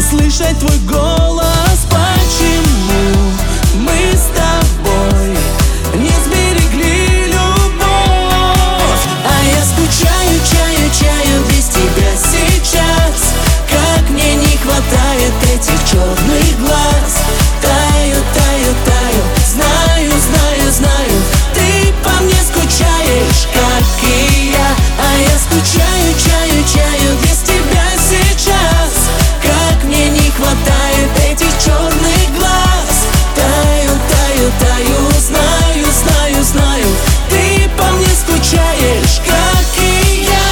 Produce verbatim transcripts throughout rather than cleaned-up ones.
услышать твой голос. Почему мы с тобой не сберегли любовь? А я скучаю, чаю, чаю без тебя сейчас. Как мне не хватает этих черных глаз. Таю, таю, таю, знаю, знаю, знаю, ты по мне скучаешь, как и я. А я скучаю, чаю, чаю без тебя сейчас. Как мне не хватает этих черных глаз. Таю, таю, таю, знаю, знаю, знаю, ты по мне скучаешь, как и я.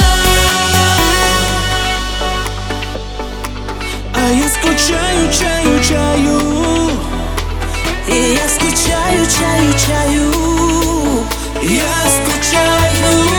А я скучаю, чаю, чаю. И я скучаю, чаю, чаю. Я скучаю.